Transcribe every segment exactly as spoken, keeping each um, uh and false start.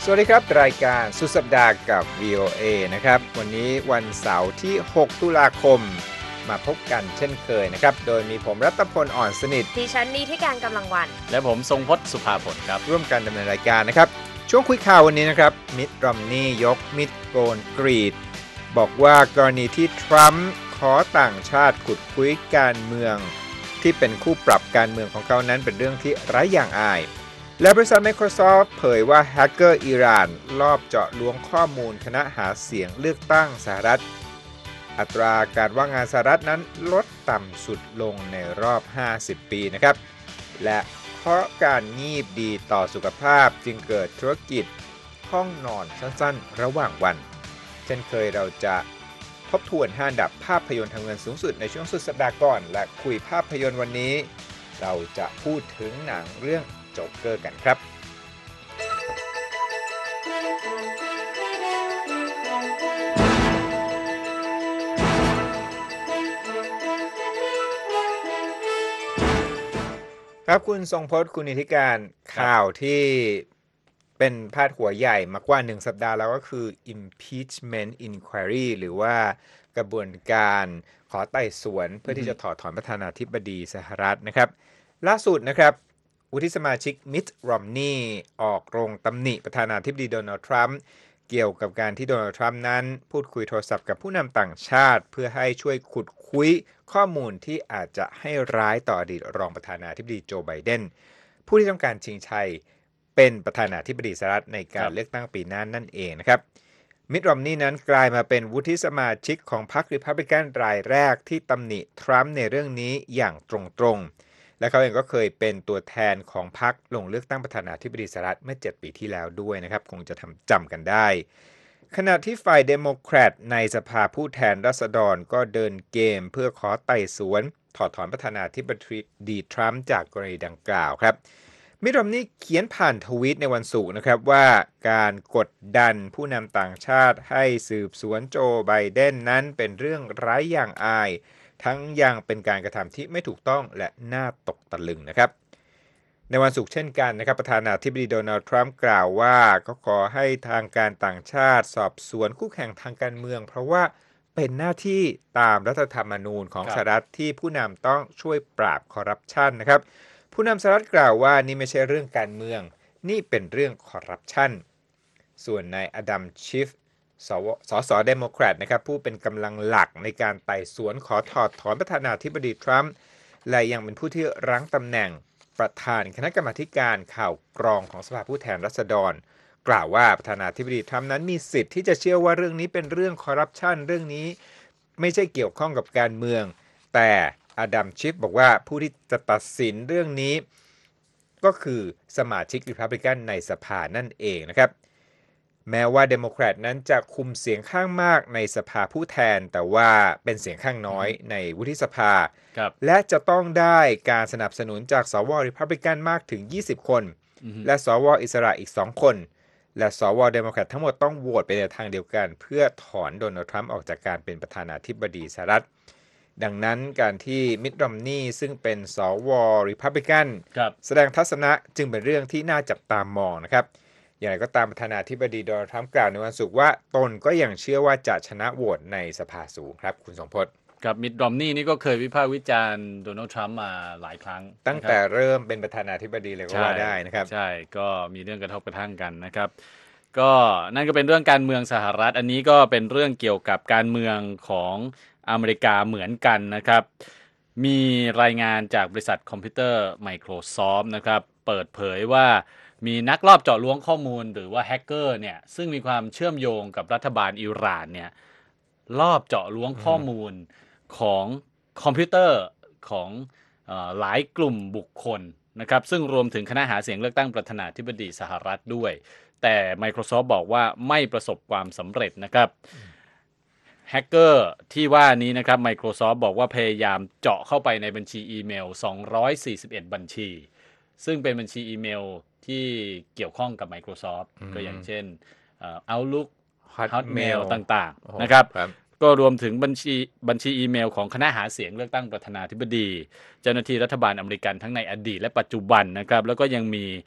สวัสดีครับรายการสุดสัปดาห์กับ วี โอ เอ นะครับวันนี้วันเสาร์ที่หกตุลาคมมาพบกันเช่นเคยนะครับโดยมีผมรัตพลอ่อนสนิทดิฉันนีที่การกำลังวันและผมทรงพจน์สุภาผลครับร่วมกันดำเนินรายการนะครับช่วงคุยข่าววันนี้นะครับมิตรรอมนี่ยกมิดโกนกรีดบอกว่ากรณีที่ทรัมป์ขอต่างชาติขุดคุยการเมืองที่เป็นคู่ปรับการเมืองของเขานั้นเป็นเรื่องที่ไร้อย่างอายและบริษัท Microsoft เผยว่าแฮกเกอร์อิหร่านลอบเจาะล้วงข้อมูลคณะหาเสียงเลือกตั้งสหรัฐอัตราการว่างงานสหรัฐนั้นลดต่ำสุดลงในรอบห้าสิบปีนะครับและเพราะการงีบดีต่อสุขภาพจึงเกิดธุรกิจห้องนอนสั้นๆระหว่างวันเช่นเคยเราจะทบทวนห้าอันดับภาพยนตร์ทำเงินสูงสุดในช่วงสุดสัปดาห์ก่อนและคุยภาพยนตร์วันนี้เราจะพูดถึงหนังเรื่องโจ๊กเกอร์กันครับครับคุณทรงพจน์คุณนิติการข่าวที่เป็นพาดหัวใหญ่มากว่าหนึ่งสัปดาห์แล้วก็คือ impeachment inquiry หรือว่ากระบวนการขอไต่สวนเพื่อที่จะถอดถอนประธานาธิบดีสหรัฐนะครับล่าสุดนะครับวุฒิสมาชิกมิตต์รอมนีย์ออกโรงตำหนิประธานาธิบดีโดนัลด์ทรัมป์เกี่ยวกับการที่โดนัลด์ทรัมป์นั้นพูดคุยโทรศัพท์กับผู้นำต่างชาติเพื่อให้ช่วยขุดคุยข้อมูลที่อาจจะให้ร้ายต่ออดีตรองประธานาธิบดีโจไบเดนผู้ที่ต้องการชิงชัยเป็นประธานาธิบดีสหรัฐในการเลือกตั้งปีหน้า น, นั่นเองนะครับมิตต์รอมนีย์นั้นกลายมาเป็นวุฒิสมาชิกของพรรครีพับลิกันรายแรกที่ตำหนิทรัมป์ในเรื่องนี้อย่างตรงๆและเขาเองก็เคยเป็นตัวแทนของพรรคลงเลือกตั้งประธานาธิบดีสหรัฐเมื่อเจ็ดปีที่แล้วด้วยนะครับคงจะจำกันได้ขณะที่ฝ่ายเดโมแครตในสภาผู้แทนราษฎรก็เดินเกมเพื่อขอไต่สวนถอดถอนประธานาธิบดีทรัมป์จากกรณีดังกล่าวครับมิตต์รอมนีย์เขียนผ่านทวีตในวันศุกร์นะครับว่าการกดดันผู้นำต่างชาติให้สืบสวนโจไบเดนนั้นเป็นเรื่องไร้อย่างอายทั้งยังเป็นการกระทำที่ไม่ถูกต้องและน่าตกตะลึงนะครับในวันศุกร์เช่นกันนะครับประธานาธิบดีโดนัลด์ทรัมป์กล่าวว่าก็ขอให้ทางการต่างชาติสอบสวนคู่แข่งทางการเมืองเพราะว่าเป็นหน้าที่ตามรัฐธรรมนูญของสหรัฐที่ผู้นำต้องช่วยปราบคอร์รัปชันนะครับผู้นำสหรัฐกล่าวว่านี่ไม่ใช่เรื่องการเมืองนี่เป็นเรื่องคอร์รัปชันส่วนนายอดัมชิฟสสสเดโมแครตนะครับผู้เป็นกำลังหลักในการไต่สวนขอถอดถอนประธานาธิบดีทรัมป์และยังเป็นผู้ที่รั้งตำแหน่งประธานคณะกรรมาการข่าวกรองของสภาผู้แทนราษฎรกล่าวว่าประธานาธิบดีทรัมป์นั้นมีสิทธิ์ที่จะเชื่อว่าเรื่องนี้เป็นเรื่องคอร์รัปชันเรื่องนี้ไม่ใช่เกี่ยวข้องกับการเมืองแต่อดัมชิฟบอกว่าผู้ที่จะตัดสินเรื่องนี้ก็คือสมาชิกรีพับลิกันในสภานั่นเองนะครับแม้ว่าเดโมแครตนั้นจะคุมเสียงข้างมากในสภาผู้แทนแต่ว่าเป็นเสียงข้างน้อยในวุฒิสภาและจะต้องได้การสนับสนุนจากสวรีพับลิกันมากถึงยี่สิบคนและสวอิสระอีกสองคนและสวเดโมแครตทั้งหมดต้องโหวตไปในทางเดียวกันเพื่อถอนโดนัลด์ทรัมป์ออกจากการเป็นประธานาธิบดีสหรัฐดังนั้นการที่มิตต์รอมนีย์ซึ่งเป็นสวรีพับลิกันแสดงทัศนะจึงเป็นเรื่องที่น่าจับตามองนะครับอย่างไรก็ตามประธานาธิบดีโดนัลด์ทรัมป์กล่าวในวันศุกร์ว่าตนก็ยังเชื่อว่าจะชนะโหวตในสภาสูงครับคุณสมพจน์กับมิตต์รอมนีย์นี่ก็เคยวิพากษ์วิจารณ์โดนัลด์ทรัมป์มาหลายครั้งตั้งแต่เริ่มเป็นประธานาธิบดีเลยก็ว่าได้นะครับใช่ก็มีเรื่องกระทบกระทั่งกันนะครับก็นั่นก็เป็นเรื่องการเมืองสหรัฐอันนี้ก็เป็นเรื่องเกี่ยวกับการเมืองของอเมริกาเหมือนกันนะครับมีรายงานจากบริษัทคอมพิวเตอร์ Microsoft นะครับเปิดเผยว่ามีนักลอบเจาะล้วงข้อมูลหรือว่าแฮกเกอร์เนี่ยซึ่งมีความเชื่อมโยงกับรัฐบาลอิหร่านเนี่ยลอบเจาะล้วงข้อมูลของคอมพิวเตอร์ของเอ่อหลายกลุ่มบุคคลนะครับซึ่งรวมถึงคณะหาเสียงเลือกตั้งประธานาธิบดีสหรัฐด้วยแต่ Microsoft บอกว่าไม่ประสบความสำเร็จนะครับแฮกเกอร์ที่ว่านี้นะครับ Microsoft บอกว่าพยายามเจาะเข้าไปในบัญชีอีเมลสองร้อยสี่สิบเอ็ดบัญชีซึ่งเป็นบัญชีอีเมลที่เกี่ยวข้องกับ Microsoft ก็อย่างเช่น Outlook Hotmail ต่างๆนะครับก็รวมถึงบัญชีบัญชีอีเมลของคณะหาเสียงเลือกตั้งประธานาธิบดีเจ้าหน้าที่รัฐบาลอเมริกันทั้งในอดีตและปัจจุบันนะครับแล้วก็ยังมี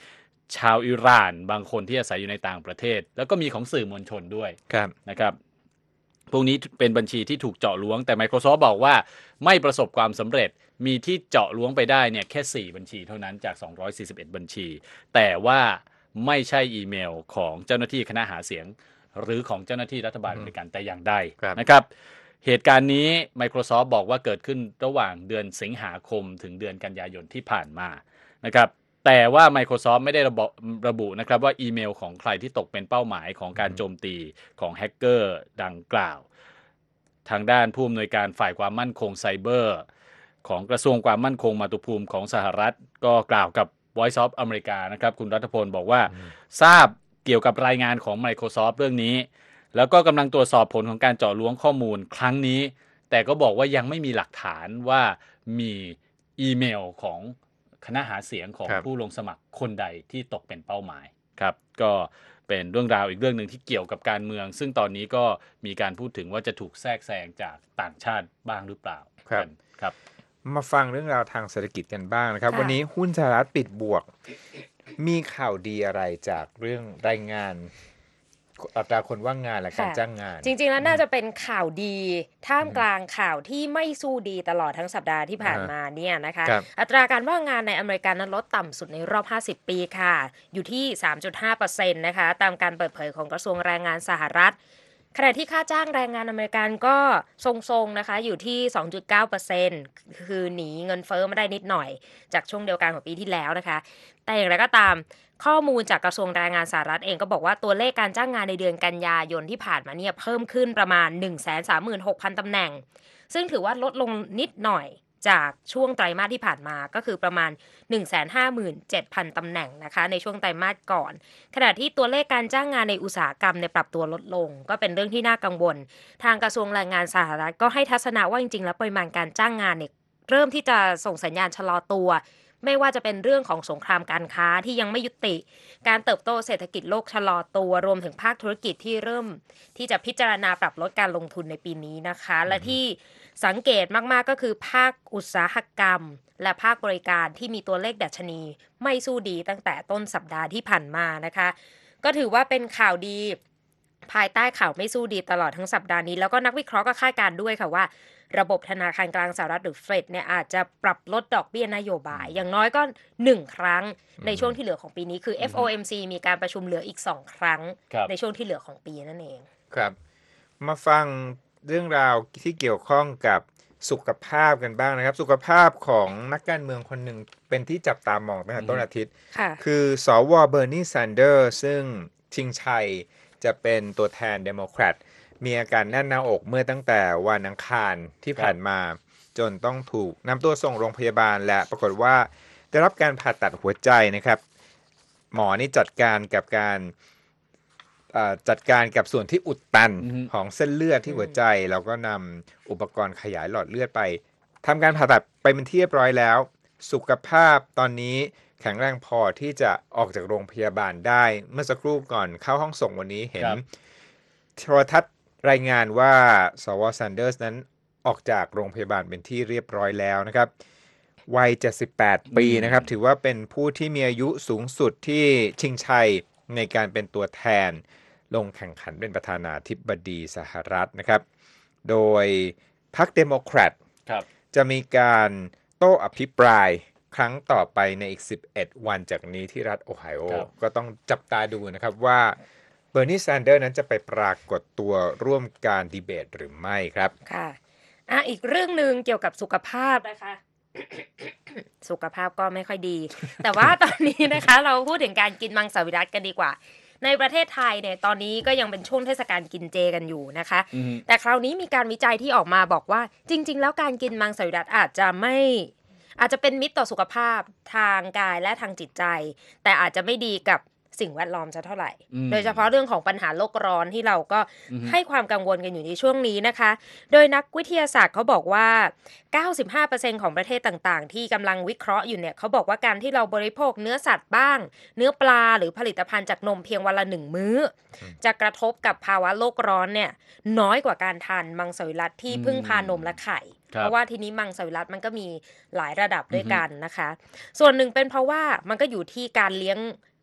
ชาวอิหร่านบางคนที่อาศัยอยู่ในต่างประเทศแล้วก็มีของสื่อมวลชนด้วยครับนะครับพวกนี้เป็นบัญชีที่ถูกเจาะล้วงแต่ Microsoft บอกว่าไม่ประสบความสำเร็จมีที่เจาะล้วงไปได้เนี่ยแค่สี่บัญชีเท่านั้นจากสองร้อยสี่สิบเอ็ดบัญชีแต่ว่าไม่ใช่อีเมลของเจ้าหน้าที่คณะหาเสียงหรือของเจ้าหน้าที่รัฐบาลอเมริกันแต่อย่างใดนะครับเหตุการณ์นี้ Microsoft บอกว่าเกิดขึ้นระหว่างเดือนสิงหาคมถึงเดือนกันยายนที่ผ่านมานะครับแต่ว่า Microsoft ไม่ได้ระบุระบุนะครับว่าอีเมลของใครที่ตกเป็นเป้าหมายของการโจมตีของแฮกเกอร์ดังกล่าวทางด้านผู้อำนวยการฝ่ายความมั่นคงไซเบอร์ของกระทรวงความมั่นคงมาตุภูมิของสหรัฐก็กล่าวกับ Voice of America นะครับคุณรัฐพลบอกว่าทราบเกี่ยวกับรายงานของ Microsoft เรื่องนี้แล้วก็กำลังตรวจสอบผลของการเจาะล้วงข้อมูลครั้งนี้แต่ก็บอกว่ายังไม่มีหลักฐานว่ามีอีเมลของคณะหาเสียงของผู้ลงสมัครคนใดที่ตกเป็นเป้าหมายครับก็เป็นเรื่องราวอีกเรื่องหนึ่งที่เกี่ยวกับการเมืองซึ่งตอนนี้ก็มีการพูดถึงว่าจะถูกแทรกแซงจากต่างชาติบ้างหรือเปล่าครับครับมาฟังเรื่องราวทางเศรษฐกิจกันบ้างนะครับวันนี้หุ้นสหรัฐปิดบวกมีข่าวดีอะไรจากเรื่องรายงานอัตราคนว่างงานและการจ้างงานจริงๆแล้วน่าจะเป็นข่าวดีท่ามกลางข่าวที่ไม่สู้ดีตลอดทั้งสัปดาห์ที่ผ่านมาเนี่ยนะคะอัตราการว่างงานในอเมริกานั้นลดต่ำสุดในรอบห้าสิบปีค่ะอยู่ที่ สามจุดห้าเปอร์เซ็นต์ นะคะตามการเปิดเผยของกระทรวงแรงงานสหรัฐขณะที่ค่าจ้างแรงงานอเมริกันก็ทรงๆนะคะอยู่ที่ สองจุดเก้าเปอร์เซ็นต์ คือหนีเงินเฟ้อมาได้นิดหน่อยจากช่วงเดียวกันของปีที่แล้วนะคะแต่อย่างไรก็ตามข้อมูลจากกระทรวงแรงงานสหรัฐเองก็บอกว่าตัวเลขการจ้างงานในเดือนกันยายนที่ผ่านมาเนี่ยเพิ่มขึ้นประมาณ หนึ่งแสนสามหมื่นหกพัน ตำแหน่งซึ่งถือว่าลดลงนิดหน่อยจากช่วงไตรมาสที่ผ่านมาก็คือประมาณ หนึ่งแสนห้าหมื่นเจ็ดพัน ตำแหน่งนะคะในช่วงไตรมาสก่อนขณะที่ตัวเลขการจ้างงานในอุตสาหกรรมในปรับตัวลดลงก็เป็นเรื่องที่น่ากังวลทางกระทรวงแรงงานสหรัฐก็ให้ทัศนะว่าจริงๆแล้วปริมาณการจ้างงานเนี่ยเริ่มที่จะส่งสัญญาณชะลอตัวไม่ว่าจะเป็นเรื่องของสงครามการค้าที่ยังไม่ยุติการเติบโตเศรษฐกิจโลกชะลอตัวรวมถึงภาคธุรกิจที่เริ่มที่จะพิจารณาปรับลดการลงทุนในปีนี้นะคะและที่สังเกตมากๆก็คือภาคอุตสาหกรรมและภาคบริการที่มีตัวเลขดัชนีไม่สู้ดีตั้งแต่ต้นสัปดาห์ที่ผ่านมานะคะก็ถือว่าเป็นข่าวดีภายใต้ข่าวไม่สู้ดีตลอดทั้งสัปดาห์นี้แล้วก็นักวิเคราะห์ก็คาดการณ์ด้วยค่ะว่าระบบธนาคารกลางสหรัฐหรือเฟดเนี่ยอาจจะปรับลดดอกเบี้ยนโยบายอย่างน้อยก็หนึ่งครั้งในช่วงที่เหลือของปีนี้คือ เอฟ โอ เอ็ม ซี มีการประชุมเหลืออีกสองครั้งในช่วงที่เหลือของปีนั่นเองครับมาฟังเรื่องราวที่เกี่ยวข้องกับสุขภาพกันบ้างนะครับสุขภาพของนักการเมืองคนหนึ่งเป็นที่จับตามองตั้งแต่ต้นอาทิตย์คือสวเบอร์นีแซนเดอร์ซึ่งชิงชัยจะเป็นตัวแทนเดโมแครตมีอาการแน่นหน้าอกเมื่อตั้งแต่วันอังคารที่ผ่านมาจนต้องถูกนำตัวส่งโรงพยาบาลและปรากฏว่าได้รับการผ่าตัดหัวใจนะครับหมอนี่จัดการกับการจัดการกับส่วนที่อุดตัน mm-hmm. ของเส้นเลือดที่หัวใจแล้วก็นำอุปกรณ์ขยายหลอดเลือดไปทำการผ่าตัดไปเป็นที่เรียบร้อยแล้วสุขภาพตอนนี้แข็งแรงพอที่จะออกจากโรงพยาบาลได้เมื่อสักครู่ก่อนเข้าห้องส่งวันนี้เห็นโทรทัศน์รายงานว่าสวแซนเดอร์สนั้นออกจากโรงพยาบาลเป็นที่เรียบร้อยแล้วนะครับวัยเจ็ดสิบแปดปีนะครับถือว่าเป็นผู้ที่มีอายุสูงสุดที่ชิงชัยในการเป็นตัวแทนลงแข่งขันเป็นประธานาธิบดีสหรัฐนะครับโดยพรรคเดโมแครตจะมีการโต้อภิปรายครั้งต่อไปในอีกสิบเอ็ดวันจากนี้ที่รัฐโอไฮโอก็ต้องจับตาดูนะครับว่าเบอร์นีแซนเดอร์นั้นจะไปปรากฏตัวร่วมการดีเบตหรือไม่ครับค่ะอ่ะอีกเรื่องนึงเกี่ยวกับสุขภาพนะคะ สุขภาพก็ไม่ค่อยดี แต่ว่าตอนนี้นะคะเราพูดถึงการกินมังสวิรัติกันดีกว่าในประเทศไทยเนี่ยตอนนี้ก็ยังเป็นช่วงเทศกาลกินเจกันอยู่นะคะแต่คราวนี้มีการวิจัยที่ออกมาบอกว่าจริงๆแล้วการกินมังสวิรัติอาจจะไม่อาจจะเป็นมิตรต่อสุขภาพทางกายและทางจิตใจแต่อาจจะไม่ดีกับสิ่งแวดล้อมซะเท่าไหร่โดยเฉพาะเรื่องของปัญหาโลกร้อนที่เราก็ให้ความกังวลกันอยู่ในช่วงนี้นะคะโดยนักวิทยาศาสตร์เขาบอกว่า เก้าสิบห้าเปอร์เซ็นต์ ของประเทศต่างๆที่กำลังวิเคราะห์อยู่เนี่ยเขาบอกว่าการที่เราบริโภคเนื้อสัตว์บ้างเนื้อปลาหรือผลิตภัณฑ์จากนมเพียงวันละหนึ่งมื้อจะกระทบกับภาวะโลกร้อนเนี่ยน้อยกว่าการทานมังสวิรัติที่พึ่งพานมและไข่เพราะว่าทีนี้มังสวิรัติมันก็มีหลายระดับด้วยกันนะคะส่วนหนึ่งเป็นเพราะว่ามันก็อยู่ที่การเลี้ยง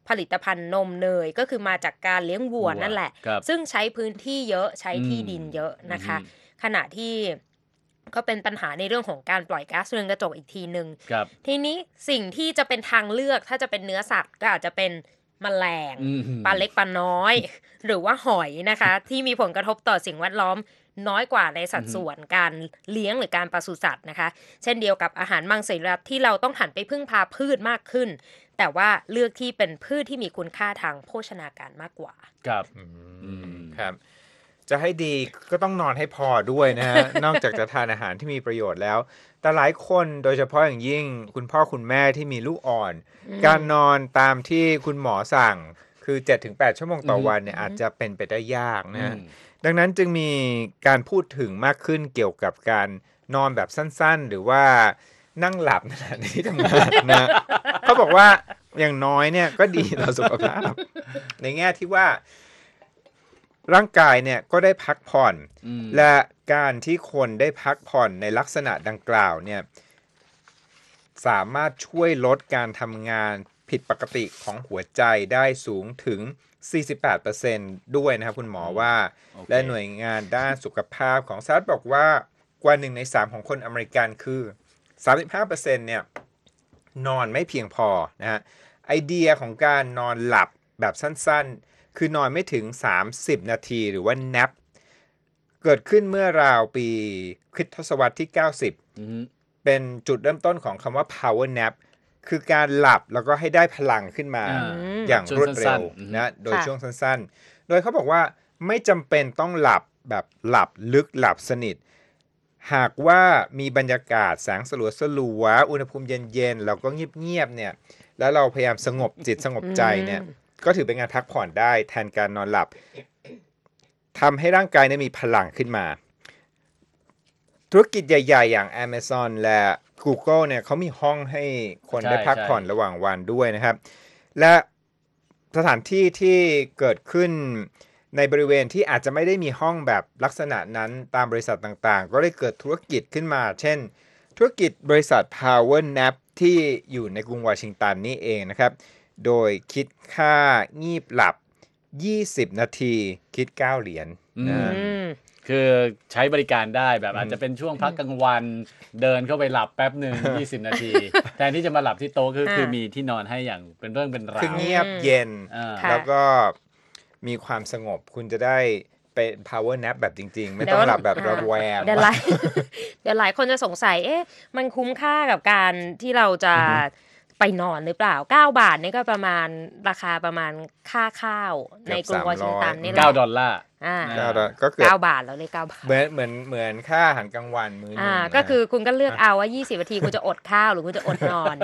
ผลิตภัณฑ์นมเนยก็คือมาจากการเลี้ยงวัวนั่นแหละซึ่งใช้พื้นที่เยอะใช้ที่ดินเยอะนะคะขณะที่ก็เป็นปัญหาในเรื่องของการปล่อยก๊าซเรือนกระจกอีกทีนึงทีนี้สิ่งที่จะเป็นทางเลือกถ้าจะเป็นเนื้อสัตว์ก็อาจจะเป็นแมลงปลาเล็กปลาน้อยหรือว่าหอยนะคะที่มีผลกระทบต่อสิ่งแวดล้อมน้อยกว่าในสัดส่วนการเลี้ยงหรือการปศุสัตว์นะคะเช่นเดียวกับอาหารมังสวิรัติที่เราต้องหันไปพึ่งพาพืชมากขึ้นแต่ว่าเลือกที่เป็นพืชที่มีคุณค่าทางโภชนาการมากกว่าครับครับจะให้ดีก็ต้องนอนให้พอด้วยนะฮะ นอกจากจะทานอาหารที่มีประโยชน์แล้วแต่หลายคนโดยเฉพาะอย่างยิ่งคุณพ่อคุณแม่ที่มีลูกอ่อนการนอนตามที่คุณหมอสั่งคือ เจ็ดถึงแปด ชั่วโมงต่อวันเนี่ยอาจจะเป็นไปได้ยากนะฮะดังนั้นจึงมีการพูดถึงมากขึ้นเกี่ยวกับการนอนแบบสั้นๆหรือว่านั่งหลับในที่ทำงานนะเขาบอกว่าอย่างน้อยเนี่ยก็ดีต่อสุขภาพในแง่ที่ว่าร่างกายเนี่ยก็ได้พักผ่อนและการที่คนได้พักผ่อนในลักษณะดังกล่าวเนี่ยสามารถช่วยลดการทำงานผิดปกติของหัวใจได้สูงถึง สี่สิบแปดเปอร์เซ็นต์ ด้วยนะครับคุณหมอว่า okay. และหน่วยงานด้านสุขภาพของสหรัฐบอกว่ากว่าหนึ่งในสามของคนอเมริกันคือ สามสิบห้าเปอร์เซ็นต์ เนี่ยนอนไม่เพียงพอนะฮะไอเดียของการนอนหลับแบบสั้นๆคือนอนไม่ถึงสามสิบนาทีหรือว่า nap เกิดขึ้นเมื่อราวปีคริสตศตวรรษที่เก้าสิบ mm-hmm. เป็นจุดเริ่มต้นของคำว่า power nap คือการหลับแล้วก็ให้ได้พลังขึ้นมา mm-hmm. อย่างรวดเร็วนะโดยช่วงสั้นๆโดยเขาบอกว่าไม่จำเป็นต้องหลับแบบหลับลึกหลับสนิทหากว่ามีบรรยากาศแสงสลัวสลัวอุณหภูมิเย็นๆแล้วก็เงียบๆเนี่ยแล้วเราพยายามสงบจิตสงบใจเนี่ยก็ถือเป็นการพักผ่อนได้แทนการนอนหลับทำให้ร่างกายเนี่ยมีพลังขึ้นมาธุรกิจใหญ่ๆอย่าง Amazon และ Google เนี่ยเขามีห้องให้คนได้พักผ่อนระหว่างวันด้วยนะครับและสถานที่ที่เกิดขึ้นในบริเวณที่อาจจะไม่ได้มีห้องแบบลักษณะนั้นตามบริษัทต่างๆก็ได้เกิดธุรกิจขึ้นมาเช่นธุรกิจบริษัท Power Nap ที่อยู่ในกรุงวอชิงตันนี่เองนะครับโดยคิดค่างีบหลับยี่สิบนาทีคิดเก้าเหรียญนะคือใช้บริการได้แบบอาจจะเป็นช่วงพักกลางวันเดินเข้าไปหลับแป๊บนึงยี่สิบนาทีแทนที่จะมาหลับที่โต๊ะคือคือมีที่นอนให้อย่างเป็นเรื่องเป็นราวคือเงียบเย็นแล้วก็มีความสงบคุณจะได้เป็น power nap แบบจริงๆไม่ต้องหลับแบบระแวงเดี๋ยวหลายเดี๋ยวหลายคนจะสงสัยเอ๊ะมันคุ้มค่ากับการที่เราจะไปนอนหรือเปล่าเก้าบาทนี่ก็ประมาณราคาประมาณค่าข้าวในกรุงวอชิงตันนี่แหละเก้าดอลลาร์อ่าเก้าดอลก็เกือบเก้าบาทแล้วเลยเก้าบาทเหมือนเหมือนเหมือนค่าอาหารกลางวันมื้อนึงอ่าก็คือคุณก็เลือกเอาว่ายี่สิบนาทีคุณจะอดข้าวหรือคุณจะอดนอน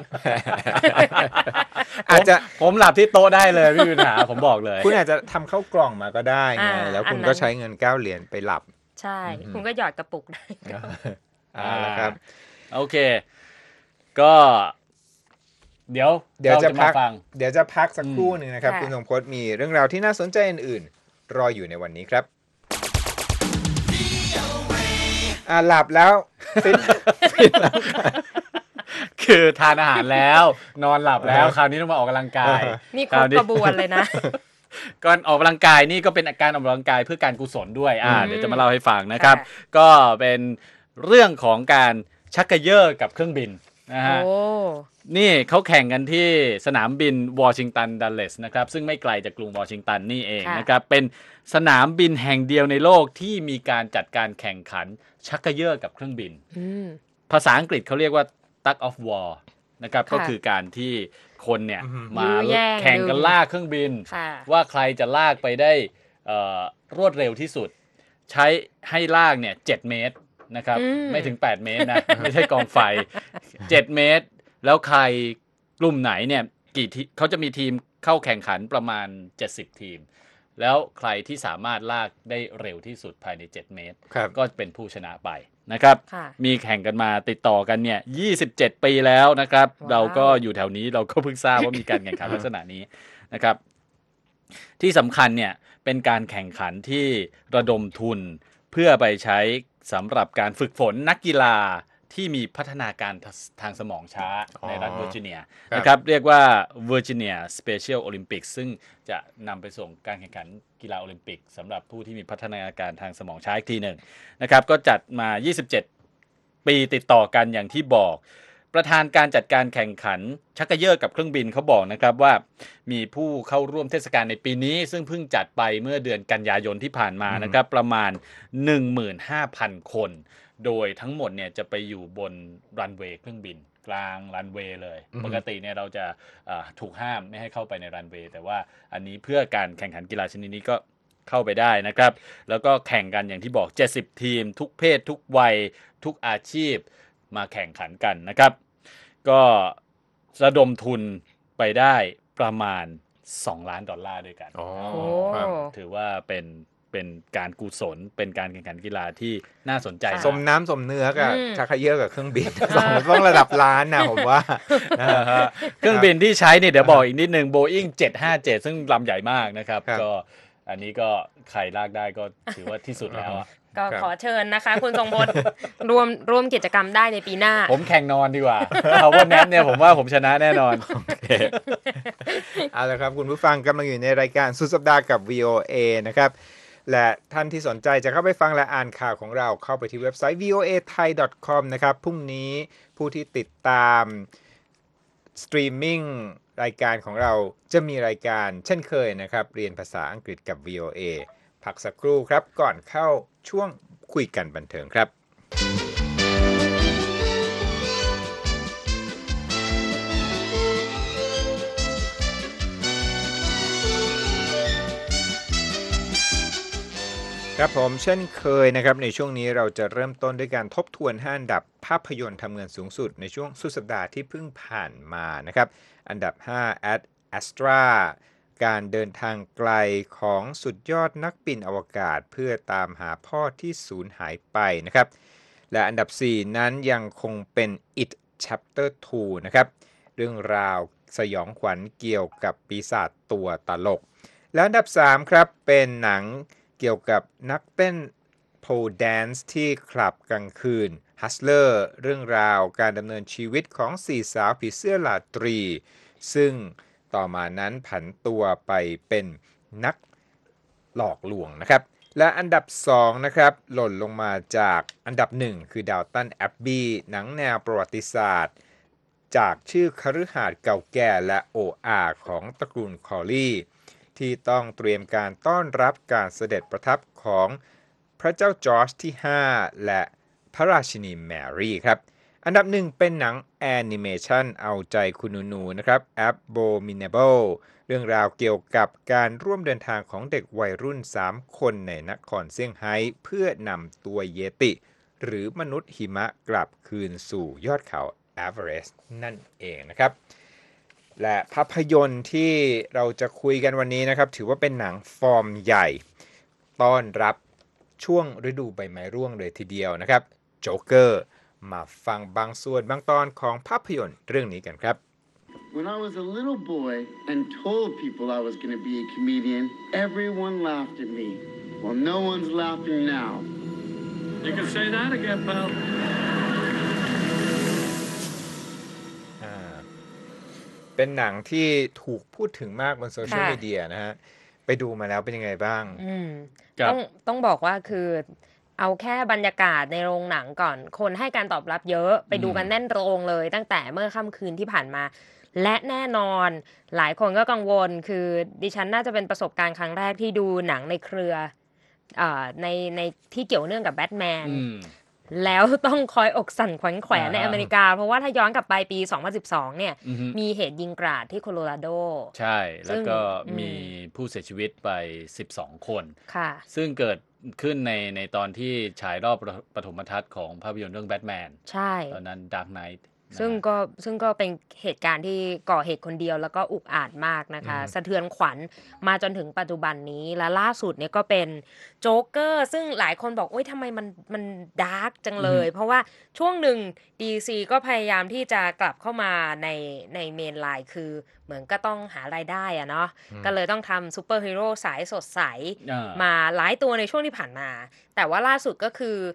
อาจจะผมหลับที่โต๊ะได้เลยไม่มีปัญหาผมบอกเลยคุณอาจจะทำข้าวกล่องมาก็ได้ไงแล้วคุณก็ใช้เงินเก้าเหรียญไปหลับใช่คุณก็หยอดกระปุกได้อ่าครับโอเคก็เดี๋ยวเดี๋ยวจะพักเดี๋ยวจะพักสักครู่นึงนะครับคุณสมพจน์มีเรื่องราวที่น่าสนใจอื่นๆรออยู่ในวันนี้ครับอ่าหลับแล้วฟิตฟิตแล้วคือทานอาหารแล้วนอนหลับแล้วคราวนี้ต้องมาออกกำลังกายนี่ครบกระบวนเลยนะก่อนออกกำลังกายนี่ก็เป็นการออกกำลังกายเพื่อการกุศลด้วยอ่าเดี๋ยวจะมาเล่าให้ฟังนะครับก็เป็นเรื่องของการชักกระเยาะกับเครื่องบินนะฮะนี่เขาแข่งกันที่สนามบินวอชิงตันดัลเลสนะครับซึ่งไม่ไกลจากกรุงวอชิงตันนี่เองนะครับเป็นสนามบินแห่งเดียวในโลกที่มีการจัดการแข่งขันชักกระเยาะกับเครื่องบินภาษาอังกฤษเขาเรียกว่า tug of war นะครับก็คือการที่คนเนี่ยมาแข่งกันลากเครื่องบินว่าใครจะลากไปได้รวดเร็วที่สุดใช้ให้ลากเนี่ยเจ็ดเมตรนะครับไม่ถึงแปดเมตรนะไม่ใช่กองไฟเจ็ดเมตรแล้วใครกลุ่มไหนเนี่ยกี่เขาจะมีทีมเข้าแข่งขันประมาณเจ็ดสิบทีมแล้วใครที่สามารถลากได้เร็วที่สุดภายในเจ็ดเมตรก็เป็นผู้ชนะไปนะครับมีแข่งกันมาติดต่อกันเนี่ยยี่สิบเจ็ดปีแล้วนะครับเราก็อยู่แถวนี้เราก็เพิ่งทราบว่ามีการแข่งขันลักษณะนี้นะครับที่สำคัญเนี่ยเป็นการแข่งขันที่ระดมทุนเพื่อไปใช้สำหรับการฝึกฝนนักกีฬาที่มีพัฒนาการทางสมองช้าอ๋อในรัฐเวอร์จิเนียครับนะครับเรียกว่า Virginia Special Olympics ซึ่งจะนำไปส่งการแข่งขันกีฬาโอลิมปิกสำหรับผู้ที่มีพัฒนาการทางสมองช้าอีกทีหนึ่งนะครับก็จัดมา ยี่สิบเจ็ด ปีติดต่อกันอย่างที่บอกประธานการจัดการแข่งขันชักกระเยอะกับเครื่องบินเขาบอกนะครับว่ามีผู้เข้าร่วมเทศกาลในปีนี้ซึ่งเพิ่งจัดไปเมื่อเดือนกันยายนที่ผ่านมานะครับประมาณ หนึ่งหมื่นห้าพัน คนโดยทั้งหมดเนี่ยจะไปอยู่บนรันเวย์เครื่องบินกลางรันเวย์เลยปกติเนี่ยเราจะถูกห้ามไม่ให้เข้าไปในรันเวย์แต่ว่าอันนี้เพื่อการแข่งขันกีฬาชนิดนี้ก็เข้าไปได้นะครับแล้วก็แข่งกันอย่างที่บอกเจ็ดสิบทีมทุกเพศทุกวัยทุกอาชีพมาแข่งขันกันนะครับก็ระดมทุนไปได้ประมาณสองล้านดอลลาร์ด้วยกันอ๋อโอ้ครับถือว่าเป็นเป็นการกุศลเป็นการแข่งขันกีฬาที่น่าสนใจสมน้ำสมเนื้อกับอืมชักเขยอะกับเครื่องบิน สองต้องระดับล้านนะผมว่านะนะฮะเครื่องบินที่ใช้เนี่ยเดี๋ยวบอกอีกนิดนึง Boeing เจ็ดห้าเจ็ดซึ่งลำใหญ่มากนะครับครับก็อันนี้ก็ใครลากได้ก็ถือว่าที่สุดแล้วอะก็ครับขอเชิญนะคะ คุณทรงพล รวมร่วมกิจกรรมได้ในปีหน้าผมแข่งนอนดีกว่า เอาว่าแนทเนี่ยผมว่าผมชนะแน่นอนเอาละครับคุณผู้ฟังกำลังอยู่ในรายการสุดสัปดาห์กับ วี โอ เอ นะครับและท่านที่สนใจจะเข้าไปฟังและอ่านข่าวของเราเข้าไปที่เว็บไซต์ วี โอ เอ ไทย ดอท คอม นะครับพรุ่งนี้ผู้ที่ติดตามสตรีมมิ่งรายการของเราจะมีรายการเช่นเคยนะครับเรียนภาษาอังกฤษกับ วี โอ เอ พักสักครู่ครับก่อนเข้าช่วงคุยกันบันเทิงครับ ครับผมเช่นเคยนะครับในช่วงนี้เราจะเริ่มต้นด้วยการทบทวนห้าอันดับภาพยนตร์ทำเงินสูงสุดในช่วงสุดสัปดาห์ที่เพิ่งผ่านมานะครับอันดับห้า Ad Astra การเดินทางไกลของสุดยอดนักบินอวกาศเพื่อตามหาพ่อที่สูญหายไปนะครับและอันดับสี่นั้นยังคงเป็น It Chapter ทู นะครับเรื่องราวสยองขวัญเกี่ยวกับปีศาจตัวตลกและอันดับสามครับเป็นหนังเกี่ยวกับนักเต้นโพลแดนซ์ที่คลับกลางคืน Hustler เรื่องราวการดำเนินชีวิตของสี่สาวผีเสื้อราตรีซึ่งต่อมานั้นผันตัวไปเป็นนักหลอกลวงนะครับและอันดับสองนะครับหล่นลงมาจากอันดับหนึ่งคือดาวตันแอบบี้หนังแนวประวัติศาสตร์จากชื่อคฤหาสน์เก่าแก่และโอ้อาของตระกูลคอลลี่ที่ต้องเตรียมการต้อนรับการเสด็จประทับของพระเจ้าจอร์จที่ห้าและพระราชินีแมรี่ครับอันดับหนึ่งเป็นหนังแอนิเมชันเอาใจคุณหนูๆนะครับ Abominable เรื่องราวเกี่ยวกับการร่วมเดินทางของเด็กวัยรุ่นสามคนในนครเซี่ยงไฮ้เพื่อนำตัวเยติหรือมนุษย์หิมะกลับคืนสู่ยอดเขาเอเวอเรสต์นั่นเองนะครับและภาพยนตร์ที่เราจะคุยกันวันนี้นะครับถือว่าเป็นหนังฟอร์มใหญ่ต้อนรับช่วงฤดูใบไม้ร่วงเลยทีเดียวนะครับโจ๊กเกอร์มาฟังบางส่วนบางตอนของภาพยนตร์เรื่องนี้กันครับ When I was a little boy and told people I was going to be a comedian, everyone laughed at me. Well, no one's laughing now. You can say that again, pal. อ่าเป็นหนังที่ถูกพูดถึงมากบนโซเชียลค่ะมีเดียนะฮะไปดูมาแล้วเป็นยังไงบ้างอืมครับต้องต้องบอกว่าคือเอาแค่บรรยากาศในโรงหนังก่อน คนให้การตอบรับเยอะไปดูกันแน่นโรงเลย ตั้งแต่เมื่อค่ำคืนที่ผ่านมา และแน่นอนหลายคนก็กังวลคือดิฉันน่าจะเป็นประสบการณ์ครั้งแรกที่ดูหนังในเครือเอ่อในในที่เกี่ยวเนื่องกับแบทแมนอืมแล้วต้องคอยอกสั่นขวัญแขวนในอ่าอเมริกา เพราะว่าถ้าย้อนกลับไปปี สองพันสิบสอง เนี่ยอือฮึมีเหตุยิงกราดที่โคโลราโดใช่ซึ่แล้วงก็อืมมีผู้เสียชีวิตไปสิบสองคนค่ะซึ่งเกิดขึ้นในในตอนที่ฉายรอบปฐมทัศน์ของภาพยนตร์เรื่องแบทแมนใช่ตอนนั้น Dark Knight ซึ่งก็ซึ่งก็เป็นเหตุการณ์ที่ก่อเหตุคนเดียวแล้วก็อุกอาจมากนะคะอืมสะเทือนขวัญมาจนถึงปัจจุบันนี้และล่าสุดเนี่ยก็เป็นโจ๊กเกอร์ซึ่งหลายคนบอกโอ๊ยทำไมมันมันดาร์กจังเลย เพราะว่าช่วงหนึ่ง ดี ซี ก็พยายามที่จะกลับเข้ามาในในเมนไลน์คือเหมือนก็ต้องหารายได้อะเนาะก็เลยต้องทำซูเปอร์ฮีโร่สายสดใสอ่ามาหลายตัวในช่วงที่ผ่านมา แต่ว่าล่าสุดก็คือ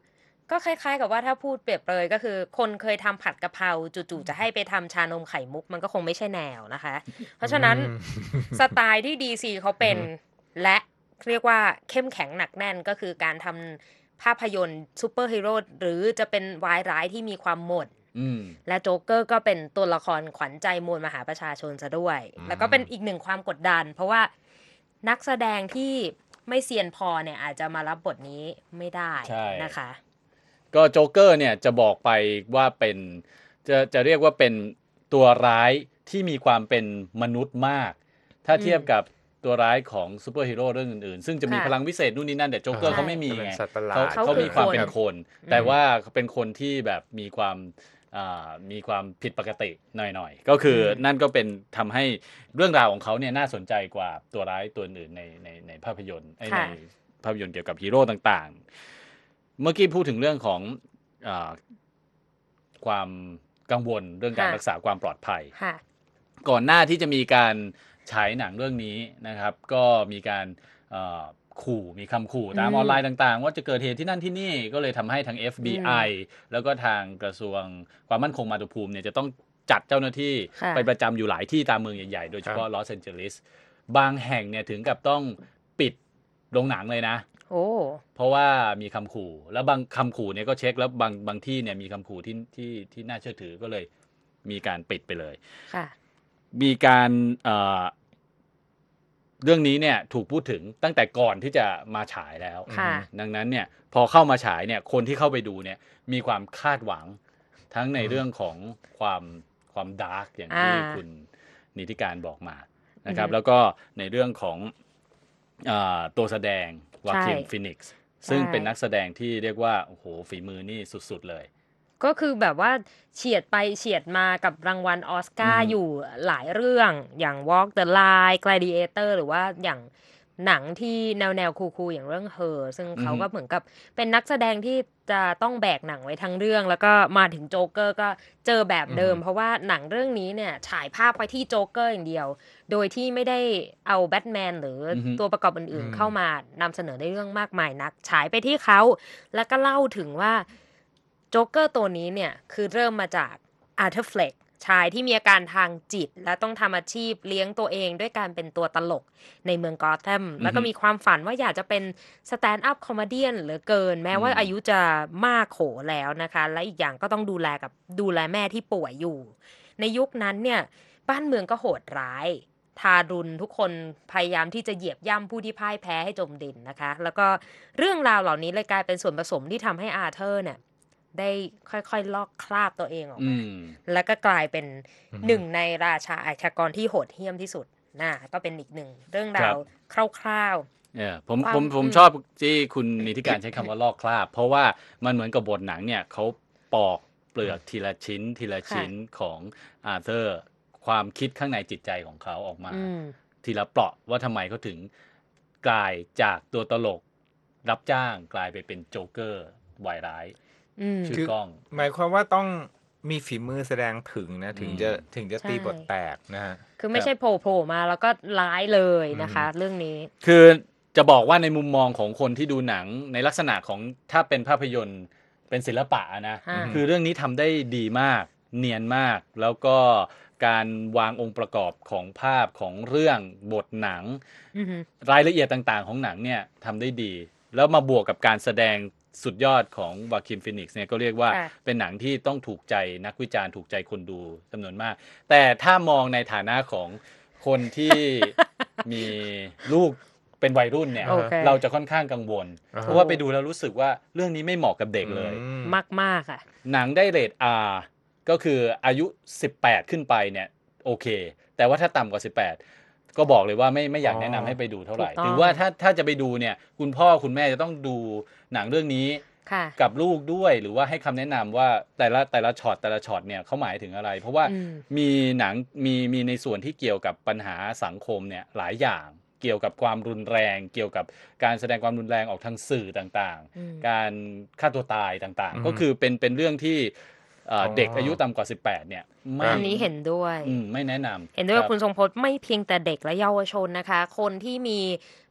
ก็คล้ายๆกับว่าถ้าพูดเปรียบเปรยก็คือคนเคยทำผัดกะเพราจู่ๆจะให้ไปทำชานมไข่มุกมันก็คงไม่ใช่แนวนะคะ เพราะฉะนั้นสไตล์ที่ ดี ซี เขาเป็นและเรียกว่าเข้มแข็งหนักแน่นก็คือการทำภาพยนตร์ซูเปอร์ฮีโร่หรือจะเป็นวายร้ายที่มีความหม่นและโจ๊กเกอร์ก็เป็นตัวละครขวัญใจมวลมหาประชาชนซะด้วยแล้วก็เป็นอีกหนึ่งความกดดันเพราะว่านักแสดงที่ไม่เซียนพอเนี่ยอาจจะมารับบทนี้ไม่ได้นะคะก็โจ๊กเกอร์เนี่ยจะบอกไปว่าเป็นจะจะเรียกว่าเป็นตัวร้ายที่มีความเป็นมนุษย์มากถ้าเทียบกับตัวร้ายของซูเปอร์ฮีโร่เรื่องอื่นๆซึ่งจะมีพลังวิเศษนู่นนี่นั่นแต่โจ๊กเกอร์เขาไม่มีไงเขาเขามีความเป็นคนแต่ว่าเป็นคนที่แบบมีความมีความผิดปกติหน่อยๆก็คือนั่นก็เป็นทำให้เรื่องราวของเขาเนี่ยน่าสนใจกว่าตัวร้ายตัวอื่นในในในภาพยนตร์ในภาพยนตร์เกี่ยวกับฮีโร่ต่างๆเมื่อกี้พูดถึงเรื่องของเอ่อความกังวลเรื่องการรักษาความปลอดภัยก่อนหน้าที่จะมีการฉายหนังเรื่องนี้นะครับก็มีการขู่มีคำขู่ตามออนไลน์ต่างๆว่าจะเกิดเหตุที่นั่นที่นี่ก็เลยทำให้ทาง เอฟ บี ไอ แล้วก็ทางกระทรวงความมั่นคงมาตุภูมิเนี่ยจะต้องจัดเจ้าหน้าที่ไปประจำอยู่หลายที่ตามเมืองใหญ่ๆโดยเฉพาะลอสแอนเจลิสบางแห่งเนี่ยถึงกับต้องปิดโรงหนังเลยนะโอ้เพราะว่ามีคำขู่แล้วบางคำขู่เนี่ยก็เช็คแล้วบางบางที่เนี่ยมีคำขู่ที่ที่ที่น่าเชื่อถือก็เลยมีการปิดไปเลยค่ะมีการเอ่อเรื่องนี้เนี่ยถูกพูดถึงตั้งแต่ก่อนที่จะมาฉายแล้วดังนั้นเนี่ยพอเข้ามาฉายเนี่ยคนที่เข้าไปดูเนี่ยมีความคาดหวังทั้งในเรื่องของความความดาร์กอย่างที่คุณนิติการบอกมานะครับแล้วก็ในเรื่องของอ่าตัวแสดงวาคินฟีนิกซ์ซึ่งเป็นนักแสดงที่เรียกว่าโอ้โหฝีมือนี่สุดๆเลยก็คือแบบว่าเฉียดไปเฉียดมากับรางวัลออสการ์อยู่หลายเรื่องอย่าง Walk the Line Gladiator หรือว่าอย่างหนังที่แนวแนวคูลๆอย่างเรื่อง Her ซึ่งเขาก็เหมือนกับเป็นนักแสดงที่จะต้องแบกหนังไว้ทั้งเรื่องแล้วก็มาถึงโจ๊กเกอร์ก็เจอแบบเดิมเพราะว่าหนังเรื่องนี้เนี่ยฉายภาพไปที่โจ๊กเกอร์อย่างเดียวโดยที่ไม่ได้เอาแบทแมนหรือตัวประกอบอื่นๆเข้ามานำเสนอในเรื่องมากมายนักฉายไปที่เขาแล้วก็เล่าถึงว่าโจ๊กเกอร์ตัวนี้เนี่ยคือเริ่มมาจากอาร์เธอร์ เฟล็กชายที่มีอาการทางจิตและต้องทำอาชีพเลี้ยงตัวเองด้วยการเป็นตัวตลกในเมืองกอธแธมแล้วก็มีความฝันว่าอยากจะเป็นสแตนด์อัพคอมเมเดี้เหลือเกินแม้ว่าอายุจะมากโขแล้วนะคะและอีกอย่างก็ต้องดูแลกับดูแลแม่ที่ป่วยอยู่ในยุคนั้นเนี่ยบ้านเมืองก็โหดร้ายทารุณทุกคนพยายามที่จะเหยียบย่ำผู้ที่พ่ายแพ้ให้จมดินนะคะแล้วก็เรื่องราวเหล่านี้เลยกลายเป็นส่วนผสมที่ทำให้อาร์เธอร์เนี่ยได้ค่อยๆลอกคราบตัวเองออกมาแล้วก็กลายเป็นหนึ่งในราชาอาชญากรที่โหดเหี้ยมที่สุดนะก็เป็นอีกหนึ่งเรื่องราวคร่าวๆเนี่ยผมผมผมชอบที่คุณนิติการใช้คำว่าลอกคราบเพราะว่ามันเหมือนกับบทหนังเนี่ยเขาปอกเปลือกทีละชิ้นทีละชิ้นของอาร์เธอร์ความคิดข้างในจิตใจของเขาออกมาทีละเปราะว่าทำไมเขาถึงกลายจากตัวตลกรับจ้างกลายไปเป็นโจ๊กเกอร์วายร้ายชื่อกล้องหมายความว่าต้องมีฝีมือแสดงถึงนะถึงจะถึงจะตีบทแตกนะฮะคือไม่ใช่โผล่มาแล้วก็ร้ายเลยนะคะเรื่องนี้คือจะบอกว่าในมุมมองของคนที่ดูหนังในลักษณะของถ้าเป็นภาพยนตร์เป็นศิลปะนะคือเรื่องนี้ทำได้ดีมากเนียนมากแล้วก็การวางองค์ประกอบของภาพของเรื่องบทหนังรายละเอียดต่างๆของหนังเนี่ยทำได้ดีแล้วมาบวกกับการแสดงสุดยอดของวาคินฟีนิกซ์เนี่ยก็เรียกว่าเป็นหนังที่ต้องถูกใจนักวิจารณ์ถูกใจคนดูจำนวนมากแต่ถ้ามองในฐานะของคนที่มีลูกเป็นวัยรุ่นเนี่ย okay. เราจะค่อนข้างกังวล uh-huh. เพราะว่าไปดูแล้วรู้สึกว่าเรื่องนี้ไม่เหมาะกับเด็กเลยมากๆค่ะหนังได้เรท R ก็คืออายุสิบแปดขึ้นไปเนี่ยโอเคแต่ว่าถ้าต่ำกว่าสิบแปดก็บอกเลยว่าไม่ไม่อยากแนะนำให้ไปดูเท่าไหร่หรือว่าถ้าถ้าจะไปดูเนี่ยคุณพ่อคุณแม่จะต้องดูหนังเรื่องนี้กับลูกด้วยหรือว่าให้คำแนะนำว่าแต่ละแต่ละช็อตแต่ละช็อตเนี่ยเขาหมายถึงอะไรเพราะว่ามีหนังมีมีในส่วนที่เกี่ยวกับปัญหาสังคมเนี่ยหลายอย่างเกี่ยวกับความรุนแรงเกี่ยวกับการแสดงความรุนแรงออกทางสื่อต่างๆการฆ่าตัวตายต่างๆก็คือเป็นเป็นเรื่องที่เด็กอายุต่ำกว่าสิบแปดเนี่ยอันนี้เห็นด้วยไม่แนะนำเห็นด้วยว่าคุณทรงพจน์ไม่เพียงแต่เด็กและเยาวชนนะคะคนที่มี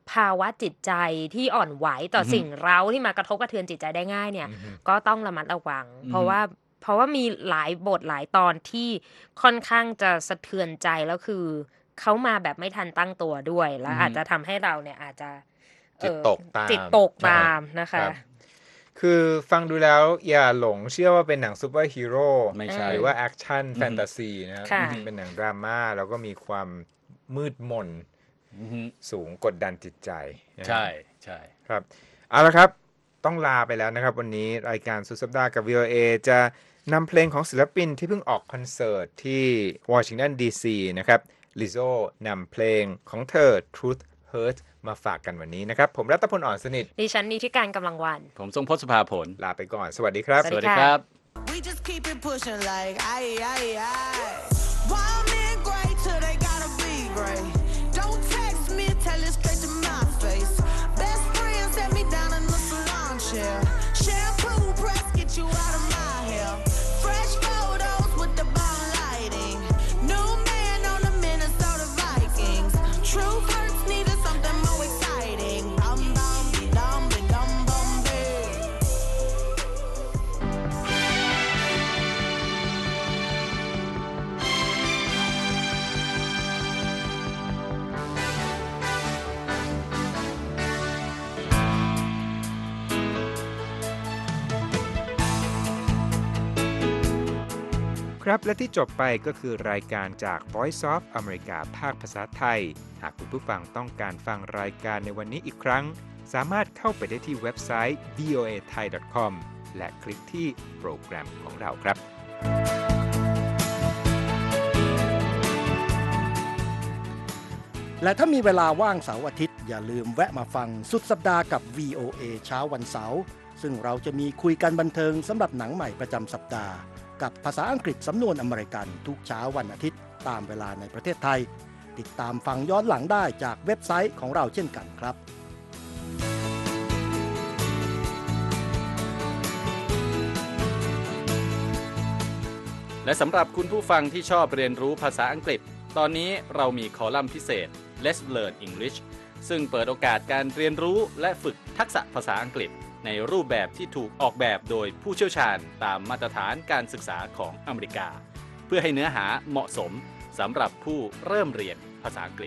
ภาวะจิตใจที่อ่อนไหวต่อสิ่งเร้าที่มากระทบกระเทือนจิตใจได้ง่ายเนี่ยก็ต้องระมัดระวังเพราะว่าเพราะว่ามีหลายบทหลายตอนที่ค่อนข้างจะสะเทือนใจแล้วคือเขามาแบบไม่ทันตั้งตัวด้วยแล้วอาจจะทำให้เราเนี่ยอาจจะจิตตกตามจิตตกตามนะคะคือฟังดูแล้วอย่าหลงเชื่อว่าเป็นหนังซูเปอร์ฮีโร่ไม่ใช่หรือว่าแอคชั่นแฟนตาซีนะครับจริงๆเป็นหนังดราม่าแล้วก็มีความมืดมนสูงกดดันจิตใจใช่ใช่ครับเอาละครับต้องลาไปแล้วนะครับวันนี้รายการสุดสัปดาห์กับ วี โอ เอ จะนำเพลงของศิลปินที่เพิ่งออกคอนเสิร์ตที่วอชิงตันดีซีนะครับลิโซ่นำเพลงของเธอ Truth Hurts มาฝากกันวันนี้นะครับผมรัตพลอ่อนสนิทดิฉันนิติการกำลังวันผมทรงพจน์สุภาผลลาไปก่อนสวัสดีครับสวัสดีครับ We just keep it pushing like aye aye aye Wild men great till they gotta be great Don't text me tell it straight to my face Best friend set me down in the salon chair Shampoo press get you out of my hair Fresh photos with the bomb lighting New man on the Minnesota Vikings Truth hurts needed something more exciting Dum dum dum dum dum big ครับและที่จบไปก็คือรายการจาก Voice of America ภาคภาษาไทยหากคุณผู้ฟังต้องการฟังรายการในวันนี้อีกครั้งสามารถเข้าไปได้ที่เว็บไซต์ วี โอ เอ ไทย ดอท คอม และคลิกที่โปรแกรมของเราครับและถ้ามีเวลาว่างเสาร์อาทิตย์อย่าลืมแวะมาฟังสุดสัปดาห์กับ วี โอ เอ เช้าวันเสาร์ซึ่งเราจะมีคุยกันบันเทิงสำหรับหนังใหม่ประจำสัปดาห์กับภาษาอังกฤษสำนวนอเมริกันทุกเช้าวันอาทิตย์ตามเวลาในประเทศไทยติดตามฟังย้อนหลังได้จากเว็บไซต์ของเราเช่นกันครับและสำหรับคุณผู้ฟังที่ชอบเรียนรู้ภาษาอังกฤษตอนนี้เรามีคอลัมน์พิเศษ Let's Learn English ซึ่งเปิดโอกาสการเรียนรู้และฝึกทักษะภาษาอังกฤษในรูปแบบที่ถูกออกแบบโดยผู้เชี่ยวชาญตามมาตรฐานการศึกษาของอเมริกาเพื่อให้เนื้อหาเหมาะสมสำหรับผู้เริ่มเรียนภาษาอังกฤษ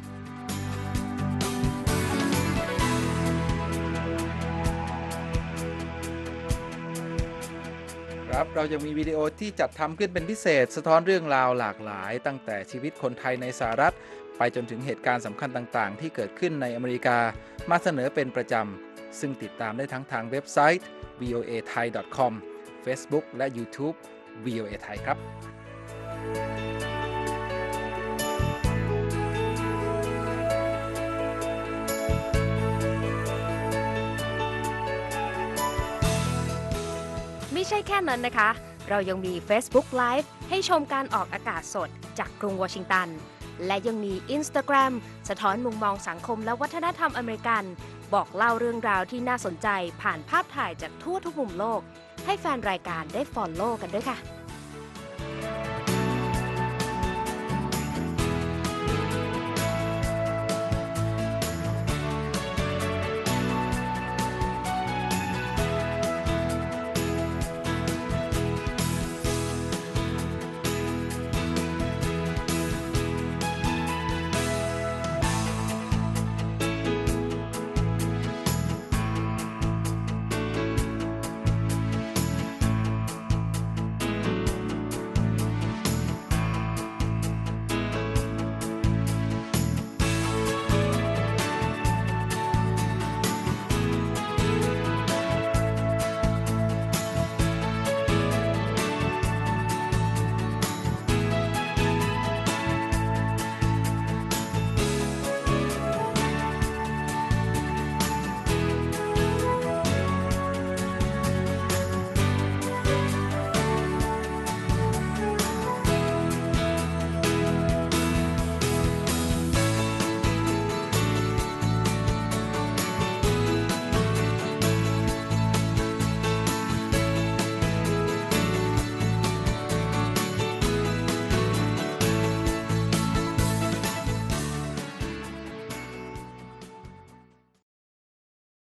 ครับเรายังมีวิดีโอที่จัดทำขึ้นเป็นพิเศษสะท้อนเรื่องราวหลากหลายตั้งแต่ชีวิตคนไทยในสหรัฐไปจนถึงเหตุการณ์สำคัญต่างๆที่เกิดขึ้นในอเมริกามาเสนอเป็นประจำซึ่งติดตามได้ทั้งทางเว็บไซต์ วี โอ เอ ไทย ดอท คอม Facebook และ YouTube วี โอ เอ ไทยครับไม่ใช่แค่นั้นนะคะเรายังมี Facebook Live ให้ชมการออกอากาศสดจากกรุงวอชิงตันและยังมี Instagram สะท้อนมุมมองสังคมและวัฒนธรรมอเมริกันบอกเล่าเรื่องราวที่น่าสนใจผ่านภาพถ่ายจากทั่วทุกมุมโลกให้แฟนรายการได้ follow กันด้วยค่ะ